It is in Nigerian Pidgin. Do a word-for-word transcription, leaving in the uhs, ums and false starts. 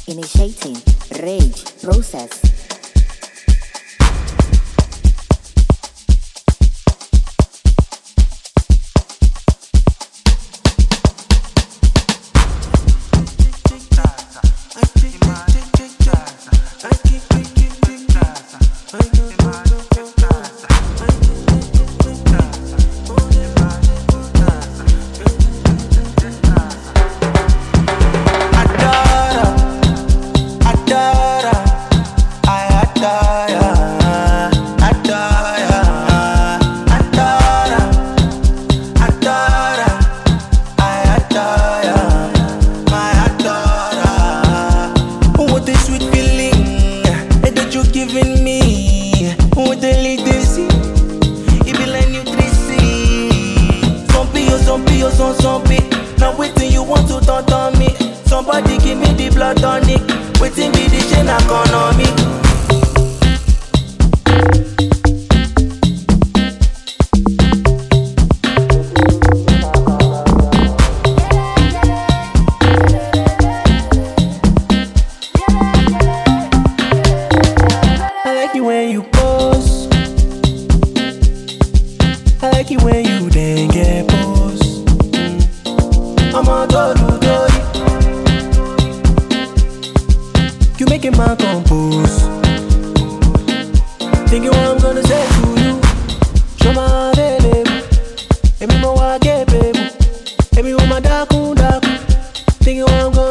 Initiating rage process. Now waiting you want to turn on me. Somebody give me the blood tonic. Waiting be the chain economy. I like it when you pose. I like it when you then get pose. I'm a do do. You make a man compose. Thinking what I'm gonna say to you. Show my baby. Emi mo wa get baby. Emi wo ma daku daku. Thinking what I'm gonna